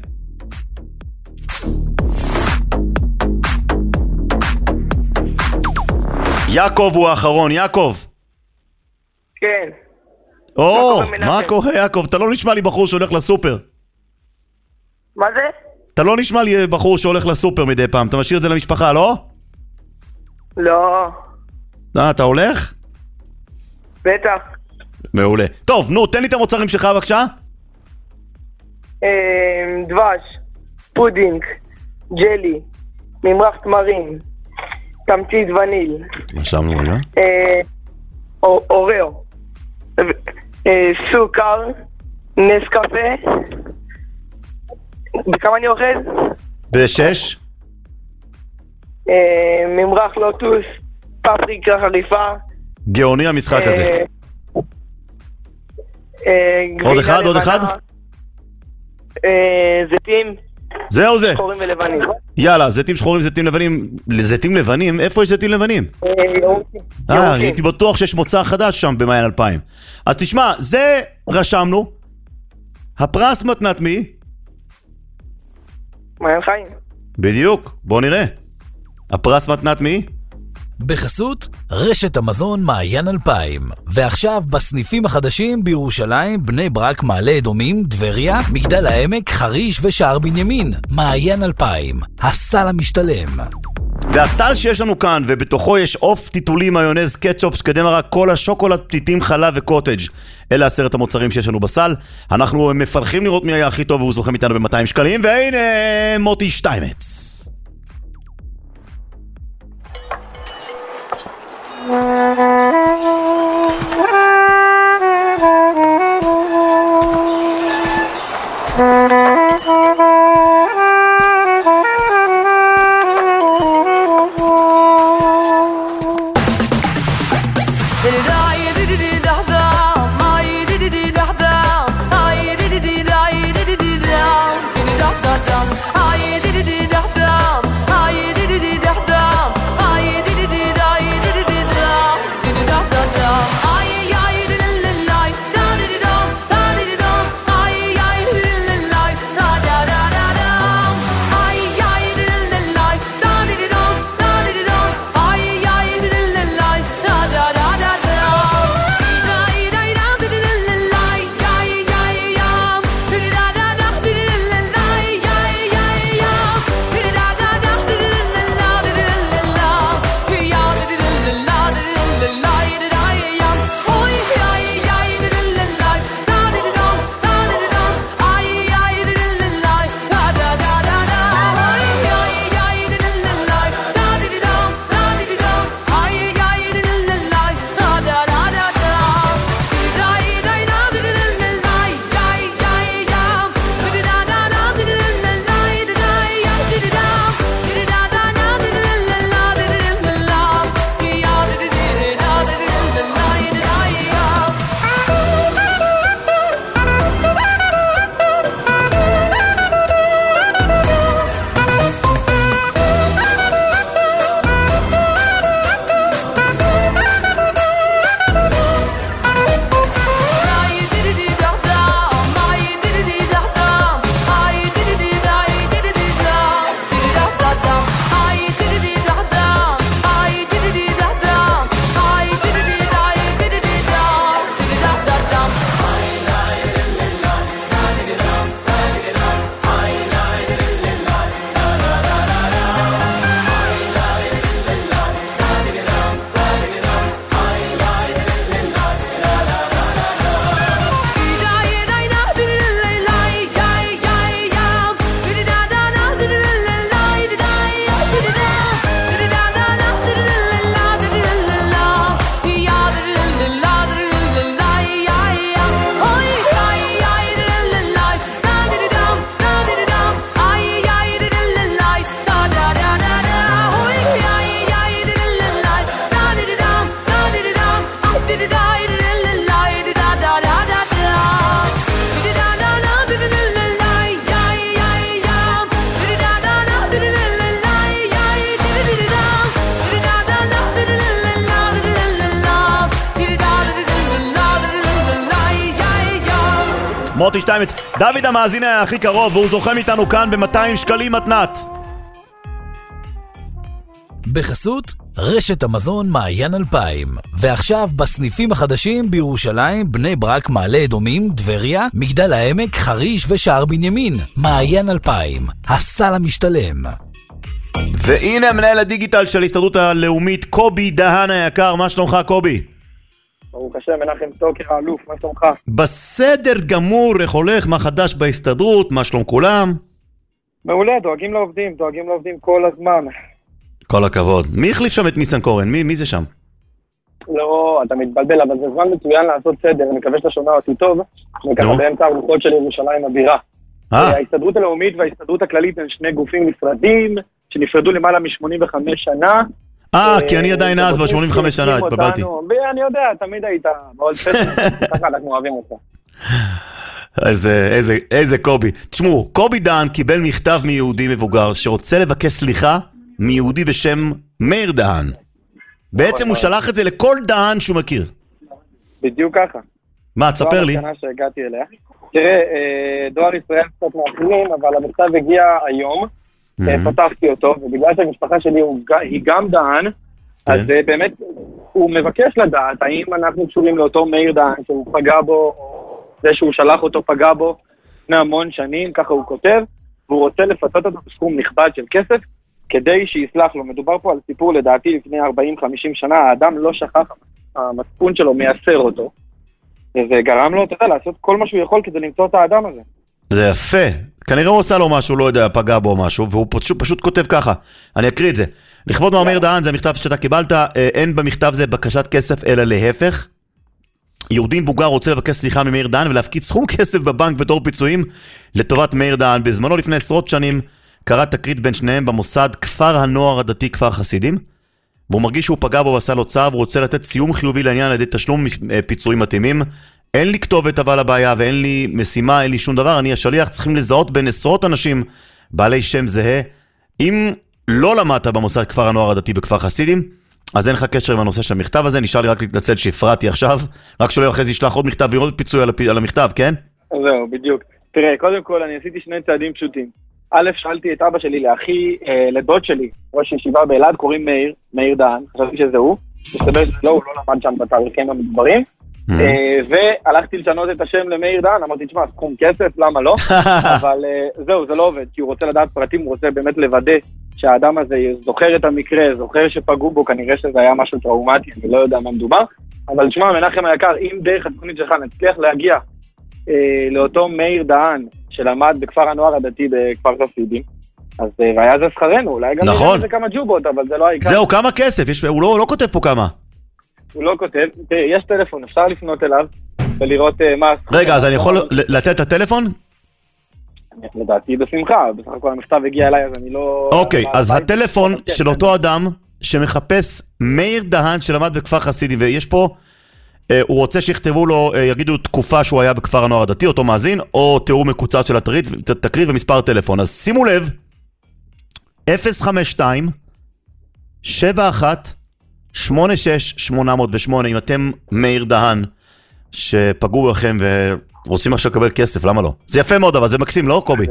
יעקב הוא האחרון, יעקב. כן. או, מה קורה יעקב? אתה לא נשמע לי בחור שהולך לסופר. מה זה? אתה לא נשמע לי בחור שהולך לסופר מדי פעם, אתה משאיר את זה למשפחה, לא? לא. אה, אתה הולך? בטח. מעולה. טוב, נו, תן לי את המוצרים שלך בבקשה. דבש, פודינג, ג'לי, ממרח תמרים, תמצית וניל. מה שמנו רגע? אוריו, סוכר, נס קפה. בכמה אני אוכל? בשש. ממרח לוטוס, פפריקה חריפה. גאוני המשחק הזה. עוד אחד, עוד אחד? זיתים. זהו זה. שחורים ולבנים. יאללה, זיתים שחורים, זיתים לבנים. לזיתים לבנים? איפה יש זיתים לבנים? אה, אני הייתי בטוח שיש מוצר חדש שם במעיין אלפיים. אז תשמע, זה רשמנו. הפרס מתנת מי? מעיין חיים. בדיוק, בוא נראה. הפרס מתנת מי? בחסות רשת המזון מעיין אלפיים, ועכשיו בסניפים החדשים בירושלים, בני ברק, מעלה אדומים, דבריה, מגדל העמק, חריש ושער בנימין. מעיין אלפיים, הסל המשתלם. והסל שיש לנו כאן, ובתוכו יש עוף, טיטולים, מיונז, קטשופ, שקדי מרק, קולה, שוקולד, פתיתים, חלב וקוטג'. אלה עשרת המוצרים שיש לנו בסל. אנחנו מפלחים לראות מי היה הכי טוב והוא זוכה איתנו ב-מאתיים שקלים, והנה מוטי שטיימץ. Da da מוטי שטיימץ. דוד המאזין היה הכי קרוב, והוא זוכה מאיתנו כאן ב-מאתיים שקלים מתנת. בחסות רשת המזון מעיין אלפיים. ועכשיו בסניפים החדשים בירושלים, בני ברק, מעלה אדומים, דבריה, מגדל העמק, חריש ושער בנימין. מעיין אלפיים, הסל המשתלם. והנה מנהל הדיגיטל של ההסתדרות הלאומית, קובי דהן היקר. מה שלומך, קובי? ברוך השם, מנחם טוקר האלוף, מה שלומך? בסדר גמור, איך הולך? מה חדש בהסתדרות? מה שלום כולם? מעולה, דואגים לעובדים, דואגים לעובדים כל הזמן. כל הכבוד. מי החליף שם את ניסן קורן? מי, מי זה שם? לא, אתה מתבלבל, אבל זה זמן מצוין לעשות סדר, אני מקווה שאתה שומע אותי טוב, וככה באמצע הרוחות של ירושלים הבירה. ההסתדרות הלאומית וההסתדרות הכללית הם שני גופים נפרדים, שנפרדו למעלה מ-שמונים וחמש שנה. אה, כי אני עדיין אז ב-שמונים וחמש שנה, התבלבלתי. אני יודע, תמיד היית מאוד פסק, ככה אנחנו אוהבים אותה. איזה, איזה, איזה קובי. תשמעו, קובי דהן קיבל מכתב מיהודי מבוגר שרוצה לבקש סליחה מיהודי בשם מאיר דהן. בעצם הוא שלח את זה לכל דהן שהוא מכיר. בדיוק ככה. מה, תספר לי. זו המסקנה שהגעתי אליה. תראה, דואר ישראל קצת מאחרים, אבל המכתב הגיע היום, פתחתי אותו, ובגלל שהמשפחה שלי היא גם דהן, אז באמת הוא מבקש לדעת האם אנחנו קשורים לאותו מאיר דהן שהוא פגע בו, או זה שהוא שלח אותו פגע בו לפני המון שנים, ככה הוא כותב, והוא רוצה לפצות אותו בסכום נכבד של כסף, כדי שיסלח לו. מדובר פה על סיפור לדעתי לפני ארבעים חמישים שנה, האדם לא שכח, המצפון שלו מייסר אותו, וזה גרם לו, אתה יודע, לעשות כל מה שהוא יכול כדי למצוא את האדם הזה. זה יפה. כנראה הוא עושה לו משהו, לא יודע, פגע בו משהו, והוא פשוט, פשוט כותב ככה. אני אקריא את זה. לכבוד מאיר דהן, זה המכתב שאתה קיבלת, אין במכתב זה בקשת כסף, אלא להפך. יהודי מבוגר רוצה לבקש סליחה ממאיר דהן ולהפקיד סכום כסף בבנק בתור פיצויים לטובת מאיר דהן. בזמנו לפני עשרות שנים קרה תקרית בין שניהם במוסד כפר הנוער הדתי כפר חסידים, והוא מרגיש שהוא פגע בו ועשה לו צער, והוא רוצה לתת סיום חיובי לעניין על ידי תשלום פיצויים מתאימים. אין לי כתובת אבל הבעיה, ואין לי משימה, אין לי שום דבר, אני השליח, צריכים לזהות בין עשרות אנשים בעלי שם זהה. אם לא למדת במוסד כפר הנוער הדתי בכפר חסידים, אז אין לך קשר עם הנושא של המכתב הזה, נשאר לי רק להתנצל שהפרעתי עכשיו, רק שלא אחרי זה ישלח עוד מכתב ועוד פיצוי על המכתב, כן? זהו, בדיוק. תראה, קודם כל אני עשיתי שני צעדים פשוטים. א', שאלתי את אבא שלי לאחי, אה, לדוד שלי, ראש ישיבה באלעד, קוראים מאיר, מאיר דהן, חשבתי שזה הוא, מסתבר שלא, הוא לא למד שם בתאריכים המדוברים, והלכתי לשנות את השם למאיר דהן, אמרתי, תשמע, סכום כסף, למה לא? אבל זהו, זה לא עובד, כי הוא רוצה לדעת פרטים, הוא רוצה באמת לוודא שהאדם הזה זוכר את המקרה, זוכר שפגעו בו, כנראה שזה היה משהו טראומטי, אני לא יודע מה מדובר, אבל תשמע, מנחם היקר, אם דרך התוכנית שלך נצליח להגיע לאותו מאיר דהן, שלמד בכפר הנוער הדתי בכפר חסידים, אז והיה זה שכרנו, אולי גם נכון. זה כמה ג'ובות, אבל זה לא העיקר. זהו, כמה כסף? יש, הוא לא, לא כותב פה כמה. הוא לא כותב, תראה, יש טלפון, אפשר לפנות אליו ולראות uh, מה... רגע, אז אני יכול לתת את הטלפון? לדעתי בשמחה, בסך הכל המכתב הגיע אליי, אז אני לא... אוקיי, אז הטלפון של אותו אדם שמחפש מאיר דהן שלמד בכפר חסידים, ויש פה, הוא רוצה שיכתבו לו, יגידו תקופה שהוא היה בכפר הנוער הדתי, אותו מאזין, או תיאור מקוצר של התקרית ומספר טלפון. אז שימו לב, אפס חמש שתיים שבע אחת שמונה שש שמונה אפס שמונה, אם אתם מאיר דהן שפגעו לכם ורוצים עכשיו לקבל כסף, למה לא? זה יפה מאוד, אבל זה מקסים, לא קובי?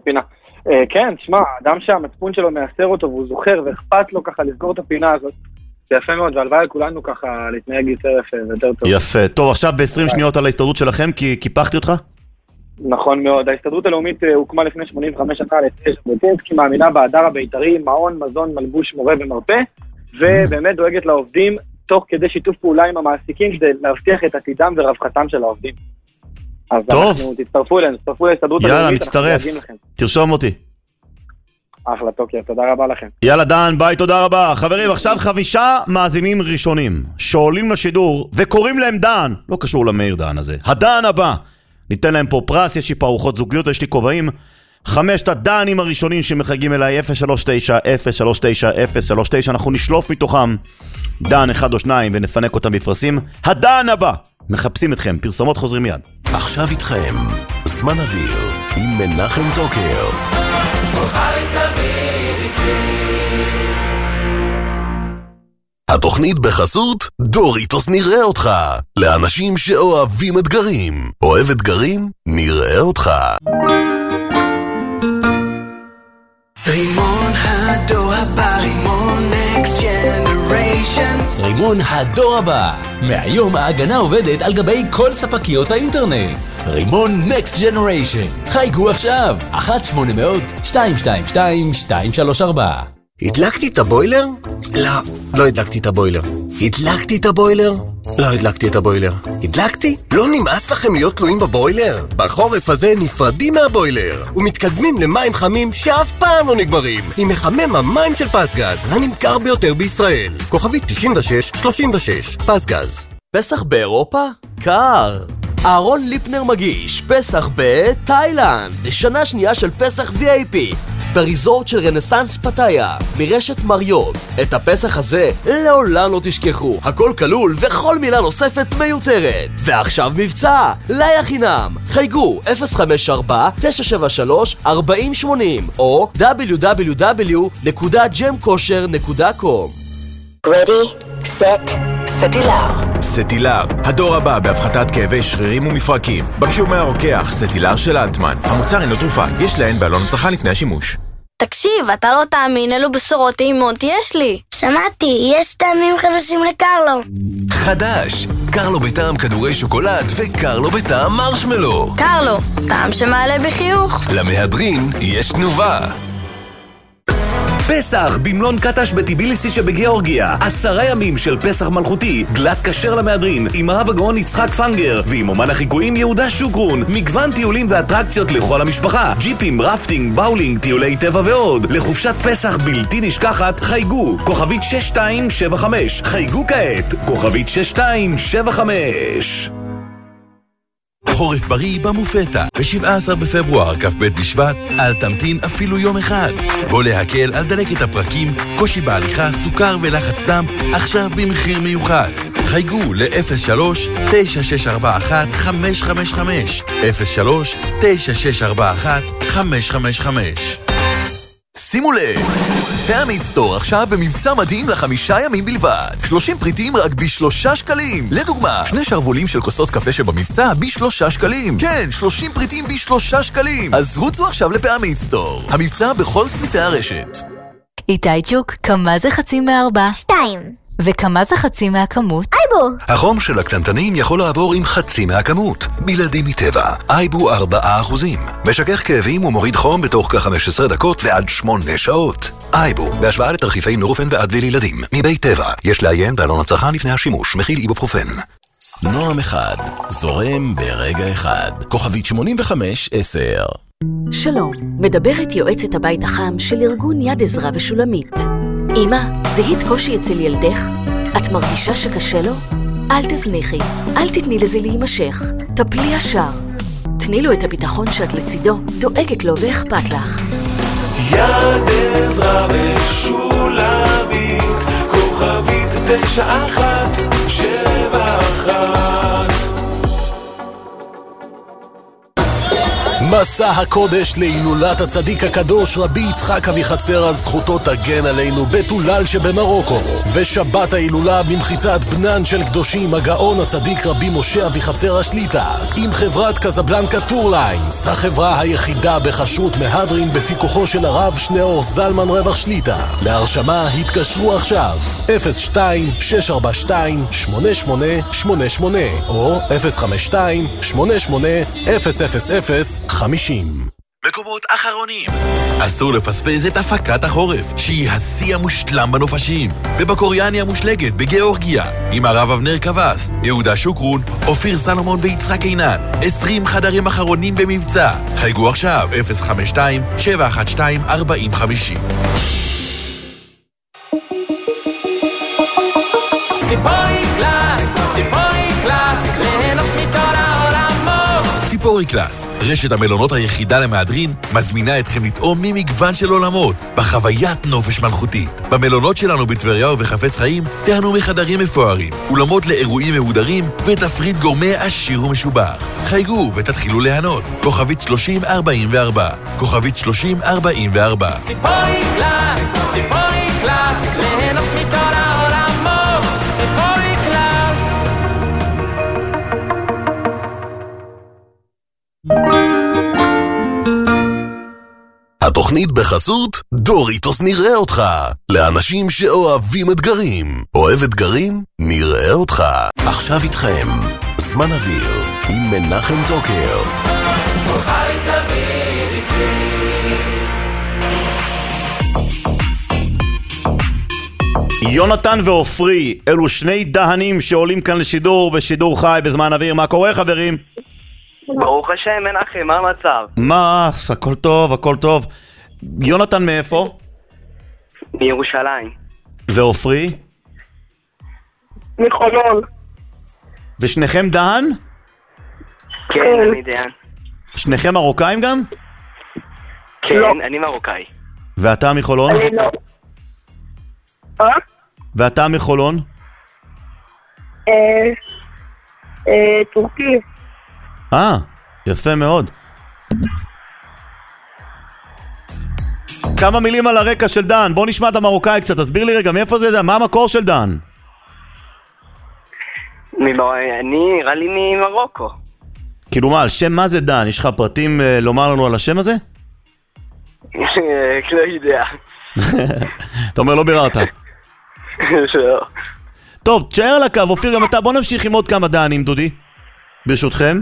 כן, תשמע, אדם שהמצפון שלו מאסר אותו והוא זוכר ואכפת לו ככה לסגור את הפינה הזאת, זה יפה מאוד, והלוואי על כולנו ככה להתנהג יותר יפה ויותר טוב. יפה, טוב, עכשיו ב-עשרים שניות על ההסתדרות שלכם, כי קיפחתי אותך? נכון מאוד, ההסתדרות הלאומית הוקמה לפני שמונים וחמש שנה לפני ז'בוטינסקי, מאמינה בהדר הבית"רי, מעון, מזון, מלבוש, מורה ומרפא, ובאמת דואגת לעובדים תוך כדי שיתוף פעולה עם המעסיקים כדי להבטיח את עתידם ורווחתם של העובדים. אז טוב. אנחנו תצטרפו אלינו, תצטרפו להסתדרות יאללה, הלאומית, מצטרף. תרשום אותי. אחלה, טוקיה, תודה רבה לכם. יאללה דן, ביי, תודה רבה. חברים, עכשיו חמישה מאזינים ראשונים שעולים לשידור וקוראים להם דן, לא קשור למאיר דן הזה, הדן הבא. ניתן להם פה פרס, יש לי פה ארוחות זוגיות, יש לי כובעים. חמשת הדנים הראשונים שמחייגים אליי, אפס שלוש תשע אפס שלוש תשע אפס שלוש תשע, אנחנו נשלוף מתוכם דן אחד או שניים ונפנק אותם בפרסים. הדן הבא, מחפשים אתכם, פרסמות חוזרים מיד. עכשיו איתכם, זמן אוויר עם מנחם טוקר. חי תמיד איתי התוכנית בחסות דוריטוס נראה אותך. לאנשים שאוהבים אתגרים. אוהב אתגרים? נראה אותך. רימון הדור הבא, רימון נקסט ג'נריישן. רימון הדור הבא. מהיום ההגנה עובדת על גבי כל ספקיות האינטרנט. רימון נקסט ג'נריישן. חייגו עכשיו. אחת שמונה מאות שתיים שתיים שתיים שתיים שלוש ארבע. הדלקתי את הבוילר? לא, לא הדלקתי את הבוילר. הדלקתי את הבוילר? לא הדלקתי את הבוילר. הדלקתי? לא נמאס לכם להיות תלויים בבוילר? בחורף הזה נפרדים מהבוילר ומתקדמים למים חמים שאף פעם לא נגמרים עם מחמם המים של פסגז, הנמכר ביותר בישראל. כוכבית תשעים ושש שלושים ושש, פסגז. פסח באירופה? קר. אהרון ליפנר מגיש פסח בתאילנד, שנה שנייה של פסח וי איי פי בריזורט של רנסנס פטאיה מרשת מריוט. את הפסח הזה לעולם לא תשכחו, הכל כלול וכל מילה נוספת מיותרת. ועכשיו מבצע, לילה חינם. חייגו אפס חמש ארבע תשע שבע שלוש ארבע אפס שמונה אפס או דאבליו דאבליו דאבליו נקודה ג'ם קושר נקודה קום. Ready, set, סטילר. סטילר, הדור הבא בהפחתת כאבי שרירים ומפרקים. בקשו מהרוקח, סטילר של אלטמן. המוצר אינו תרופה, יש להן בעלון הצלחה לפני השימוש. תקשיב, אתה לא תאמין אילו בשורות טעימות יש לי. שמעתי, יש טעמים חדשים לקרלו. חדש, קרלו בטעם כדורי שוקולד וקרלו בטעם מרשמלו. קרלו, טעם שמעלה בחיוך. למהדרין יש תנובה. פסח במלון קטש בטיביליסי שבגיאורגיה. עשרה ימים של פסח מלכותי, גלת כשר למהדרין, עם הרב הגאון יצחק פנגר, ועם אומן החיקויים יהודה שוקרון. מגוון טיולים ואטרקציות לכל המשפחה, ג'יפים, רפטינג, באולינג, טיולי טבע ועוד. לחופשת פסח בלתי נשכחת, חייגו, כוכבית שש שתיים שבע חמש. חייגו כעת, כוכבית שש שתיים שבע חמש. חורף בריא במופתה, ב-שבעה עשר בפברואר, כ"ב בשבט, אל תמתין אפילו יום אחד. בוא להקל על דלקת הפרקים, קושי בהליכה, סוכר ולחץ דם, עכשיו במחיר מיוחד. חייגו ל-אפס שלוש תשע שש ארבע אחת חמש חמש חמש, אפס שלוש תשע שש ארבע אחת חמש חמש חמש. שימו לב, פעמית סטור עכשיו במבצע מדהים לחמישה ימים בלבד. שלושים פריטים רק בשלושה שקלים. לדוגמה, שני שרבולים של כוסות קפה שבמבצע בשלושה שקלים. כן, שלושים פריטים בשלושה שקלים. אז רוצו עכשיו לפעמית סטור. המבצע בכל סניפי הרשת. איתי צ'וק, כמה זה חצי מארבע? שתיים. וכמה זה חצי מהכמות? אייבו! החום של הקטנטנים יכול לעבור עם חצי מהכמות. בלעדי מטבע, אייבו ארבעה אחוזים. משכך כאבים ומוריד חום בתוך כ-חמש עשרה דקות ועד שמונה שעות. אייבו, בהשוואה לתרחיפי נורופן ואדוויל לילדים. מבית טבע, יש לעיין בעלון הצרכן לפני השימוש, מכיל איבופרופן. נועם אחד, זורם ברגע אחד. כוכבית שמונים וחמש עשר. שלום, מדברת יועצת הבית החם של ארגון יד עזרא ושולמית. אמא, זיהית קושי אצל ילדך? את מרגישה שקשה לו? אל תזניחי, אל תתני לזה להימשך. טפלי ישר. תני לו את הביטחון שאת לצידו, דואגת לו ואכפת לך. יד עזרא ושולמית, כוכבית תשע אחת שבע אחת. מסע הקודש להילולת הצדיק הקדוש רבי יצחק אביחצר, זכותו תגן עלינו, בתולל שבמרוקו. ושבת ההילולה במחיצת בנן של קדושים, הגאון הצדיק רבי משה אביחצר השליטה, עם חברת קזבלנקה טור ליינס, החברה היחידה בכשרות מהדרין בפיקוחו של הרב שניאור זלמן רווח שליטה. להרשמה התקשרו עכשיו אפס שתיים שש ארבע שתיים שמונה שמונה שמונה שמונה או אפס חמש שתיים שמונה שמונה אפס אפס אפס חמישים. מקומות אחרונים. אסור לפספס את הפקת החורף, שהיא השיא המושלם בנופשים. בבקוריאני המושלגת בגיאורגיה, עם הרב אבנר קבס, יהודה שוקרון, אופיר סלומון ויצחק עינן. עשרים חדרים אחרונים במבצע. חייגו עכשיו, אפס חמש שתיים שבע אחת שתיים ארבע אפס חמש אפס. ציפורי קלאס, ציפורי קלאס, ליהנות מכל העולמות. ציפורי קלאס, רשת המלונות היחידה למהדרין, מזמינה אתכם לטעום ממגוון של עולמות, בחוויית נופש מלכותית. במלונות שלנו בטבריה ובחפץ חיים, תהנו מחדרים מפוארים, אולמות לאירועים מהודרים, ותפריט גורמי עשיר ומשובח. חייגו ותתחילו ליהנות. כוכבית שלושים ארבעים וארבע. כוכבית שלושים ארבעים וארבע. ציפורי קלאס, ציפורי קלאס, ליהנות מכל העולמות. התוכנית בחסות דוריטוס נראה אותך. לאנשים שאוהבים אתגרים. אוהב אתגרים? נראה אותך. עכשיו איתכם, זמן אוויר עם מנחם טוקר. חי תמיד איתי. יונתן ואופרי, אלו שני דהנים שעולים כאן לשידור בשידור חי בזמן אוויר. מה קורה חברים? ברוך השם מנחם, מה המצב? מה? הכל טוב, הכל טוב. יונתן מאיפה? מירושלים. ואופרי? מחולון. ושניכם דהן? כן, אני דהן. שניכם מרוקאים גם? כן, אני מרוקאי. ואתה מחולון? אני לא. אה? ואתה מחולון? אה... אה... טורקי. אה, יפה מאוד. כמה מילים על הרקע של דן. בוא נשמע את המרוקאי קצת, תסביר לי רגע, מאיפה זה, מה המקור של דן? אני נראה לי ממרוקו. כאילו מה, על שם מה זה דן? יש לך פרטים אה, לומר לנו על השם הזה? לא יודע. אתה אומר לא ביררת. לא. טוב, תשאר על הקו, אופיר גם אתה, בוא נמשיך עם עוד כמה דנים, דודי. ברשותכם.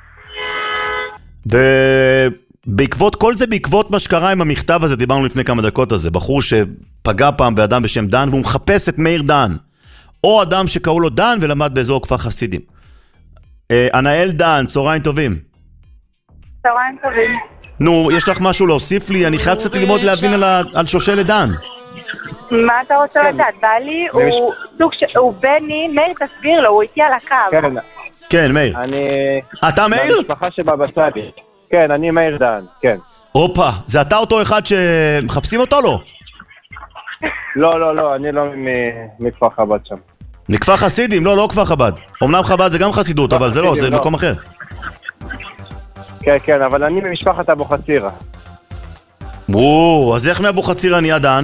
ובעקבות, כל זה בעקבות מה שקרה עם המכתב הזה, דיברנו לפני כמה דקות הזה, בחור שפגע פעם באדם בשם דן, והוא מחפש את מאיר דן. או אדם שקראו לו דן ולמד באזור כפר חסידים. ענאל דן, צהריים טובים. צהריים טובים. נו, יש לך משהו להוסיף לי? אני חייב קצת ללמוד להבין על, ה... על שושלת דן. מה אתה רוצה לדעת? בעלי הוא סוג ש... הוא בני, מאיר תסביר לו, הוא איתי על הקו. כן, כן, מאיר. אני... אתה מאיר? מהמשפחה שבבא סאלי. כן, אני מאיר דן, כן. הופה, זה אתה אותו אחד שמחפשים אותו לא? לא, לא, לא, אני לא מכפר חב"ד שם. מכפר חסידים, לא, לא כפר חב"ד. אמנם חב"ד זה גם חסידות, אבל זה לא, זה מקום אחר. כן, כן, אבל אני ממשפחת אבו חצירה. וואו, אז איך מאבו חצירה נהיה דן?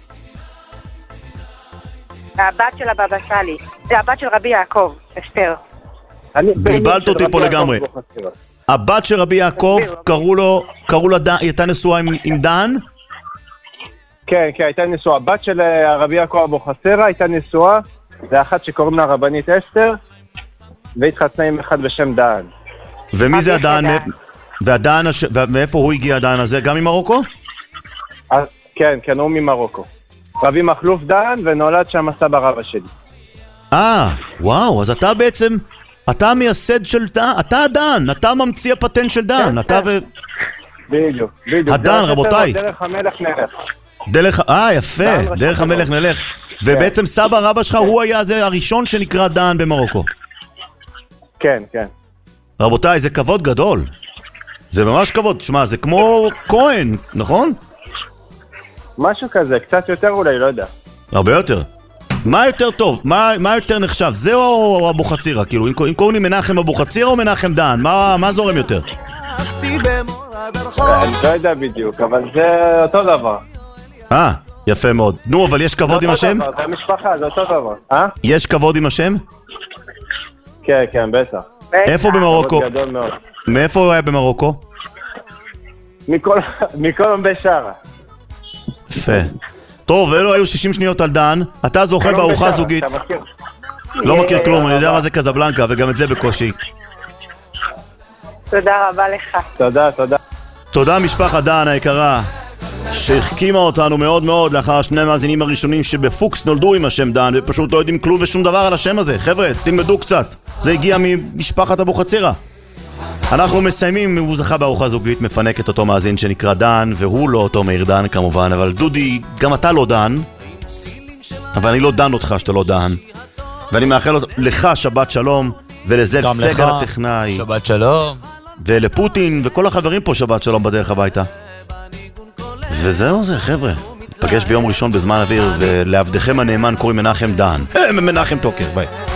הבת של הבבא סאלי. זה הבת של רבי יעקב, אסתר. בלבלת אותי פה לגמרי. הבת של רבי יעקב, קראו לו, קראו לה דן, היא הייתה נשואה עם, עם דן? כן, כן, הייתה נשואה. הבת של רבי יעקב אבו חצירה הייתה נשואה, זה אחת שקוראים לה רבנית אסתר, והתחתנה עם אחד בשם דן. ומי זה הדן? והדן, ומאיפה הוא הגיע הדן הזה? גם ממרוקו? כן, כן, הוא ממרוקו. רבי מחלוף דן, ונולד שם סבא רבא שלי. אה, וואו, אז אתה בעצם, אתה המייסד של דן, אתה הדן, אתה ממציא הפטנט של דן, אתה ו... בדיוק, בדיוק. הדן, רבותיי. דרך המלך נלך. דרך, אה, יפה, דרך המלך נלך. ובעצם סבא רבא שלך, הוא היה זה הראשון שנקרא דן במרוקו. כן, כן. רבותיי, זה כבוד גדול. זה ממש כבוד. שמע, זה כמו כהן, נכון? משהו כזה, קצת יותר אולי, לא יודע. הרבה יותר. מה יותר טוב? מה, מה יותר נחשב? זה או אבו חצירה? כאילו, אם, אם קוראים לי מנחם אבו חצירה או מנחם דן? מה, מה זורם יותר? אני לא יודע בדיוק, אבל זה אותו דבר. אה, יפה מאוד. נו, אבל יש כבוד עם השם? זה אותו דבר, זה משפחה, זה אותו דבר. אה? יש כבוד עם השם? כן, כן, בטח. איפה במרוקו? כבוד גדול מאוד. מאיפה הוא היה במרוקו? מכל, מכל עמבי שערה. יפה. טוב, אלו היו שישים שניות על דן. אתה זוכה בארוחה זוגית. לא מכיר כלום, אני יודע מה זה קזבלנקה, וגם את זה בקושי. תודה רבה לך. תודה, תודה. תודה משפחת דן היקרה, שהחכימה אותנו מאוד מאוד לאחר השני המאזינים הראשונים שבפוקס נולדו עם השם דן, ופשוט לא יודעים כלום ושום דבר על השם הזה. חבר'ה, תלמדו קצת. זה הגיע ממשפחת אבו חצירה. אנחנו מסיימים, הוא זכה בארוחה זוגית, מפנק את אותו מאזין שנקרא דן, והוא לא אותו מאיר דן כמובן, אבל דודי, גם אתה לא דן, אבל אני לא דן אותך שאתה לא דן, ואני מאחל לך שבת שלום, ולזאב סגל הטכנאי, שבת שלום, ולפוטין, וכל החברים פה שבת שלום בדרך הביתה. וזהו זה חבר'ה, נפגש ביום ראשון בזמן אוויר, ולעבדכם הנאמן קוראים מנחם דן, מנחם טוקר, ביי.